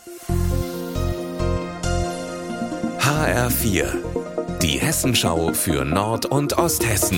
HR4, die Hessenschau für Nord- und Osthessen.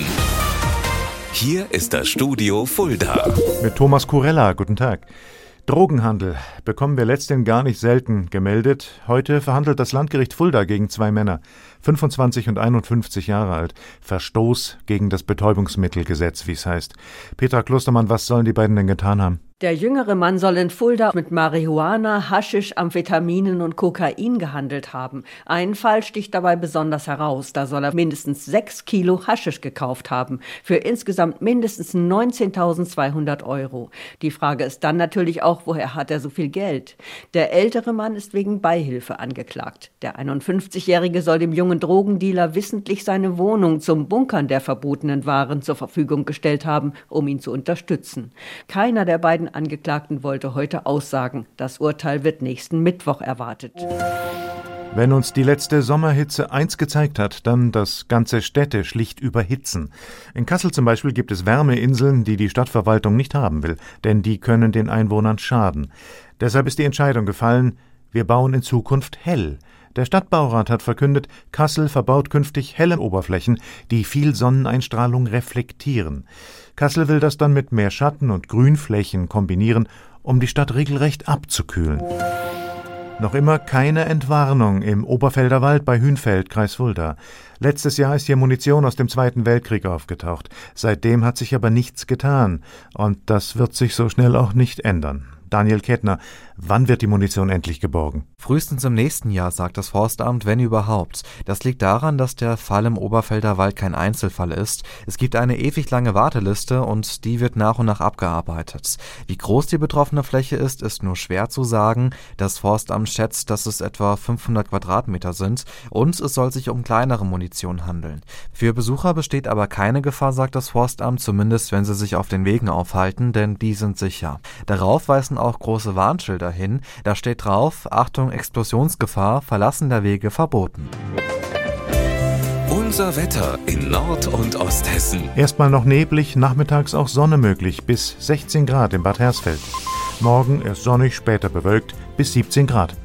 Hier ist das Studio Fulda. Mit Thomas Kurella, guten Tag. Drogenhandel bekommen wir letztendlich gar nicht selten gemeldet. Heute verhandelt das Landgericht Fulda gegen zwei Männer, 25 und 51 Jahre alt. Verstoß gegen das Betäubungsmittelgesetz, wie es heißt. Petra Klostermann, was sollen die beiden denn getan haben? Der jüngere Mann soll in Fulda mit Marihuana, Haschisch, Amphetaminen und Kokain gehandelt haben. Ein Fall sticht dabei besonders heraus. Da soll er mindestens 6 Kilo Haschisch gekauft haben. Für insgesamt mindestens 19.200 €. Die Frage ist dann natürlich auch, woher hat er so viel Geld? Der ältere Mann ist wegen Beihilfe angeklagt. Der 51-Jährige soll dem jungen Drogendealer wissentlich seine Wohnung zum Bunkern der verbotenen Waren zur Verfügung gestellt haben, um ihn zu unterstützen. Keiner der beiden Angeklagten wollte heute aussagen. Das Urteil wird nächsten Mittwoch erwartet. Wenn uns die letzte Sommerhitze eins gezeigt hat, dann, dass ganze Städte schlicht überhitzen. In Kassel zum Beispiel gibt es Wärmeinseln, die die Stadtverwaltung nicht haben will, denn die können den Einwohnern schaden. Deshalb ist die Entscheidung gefallen, wir bauen in Zukunft hell. Der Stadtbaurat hat verkündet, Kassel verbaut künftig helle Oberflächen, die viel Sonneneinstrahlung reflektieren. Kassel will das dann mit mehr Schatten und Grünflächen kombinieren, um die Stadt regelrecht abzukühlen. Noch immer keine Entwarnung im Oberfelder Wald bei Hünfeld, Kreis Fulda. Letztes Jahr ist hier Munition aus dem Zweiten Weltkrieg aufgetaucht. Seitdem hat sich aber nichts getan. Und das wird sich so schnell auch nicht ändern. Daniel Kettner, wann wird die Munition endlich geborgen? Frühestens im nächsten Jahr, sagt das Forstamt, wenn überhaupt. Das liegt daran, dass der Fall im Oberfelder Wald kein Einzelfall ist. Es gibt eine ewig lange Warteliste und die wird nach und nach abgearbeitet. Wie groß die betroffene Fläche ist nur schwer zu sagen. Das Forstamt schätzt, dass es etwa 500 Quadratmeter sind und es soll sich um kleinere Munition handeln. Für Besucher besteht aber keine Gefahr, sagt das Forstamt, zumindest wenn sie sich auf den Wegen aufhalten, denn die sind sicher. Darauf weisen auch große Warnschilder hin. Da steht drauf: Achtung, Explosionsgefahr, Verlassen der Wege verboten. Unser Wetter in Nord- und Osthessen. Erstmal noch neblig, nachmittags auch Sonne möglich, bis 16 Grad in Bad Hersfeld. Morgen erst sonnig, später bewölkt, bis 17 Grad.